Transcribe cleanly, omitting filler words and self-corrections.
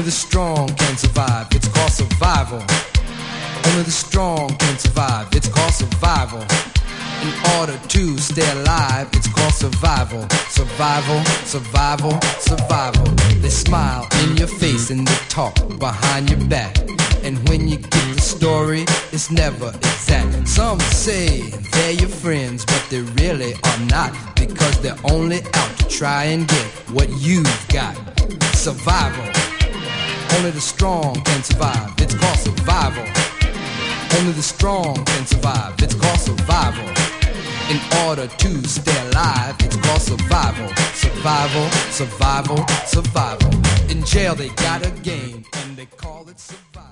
Only the strong can survive, it's called survival. Only the strong can survive, it's called survival. In order to stay alive, it's called survival. Survival, survival, survival. They smile in your face and they talk behind your back. And when you get the story, it's never exact. Some say they're your friends, but they really are not, because they're only out to try and get what you've got. Survival. Only the strong can survive, it's called survival. Only the strong can survive, it's called survival. In order to stay alive, it's called survival. Survival, survival, survival. In jail they got a game and they call it survival.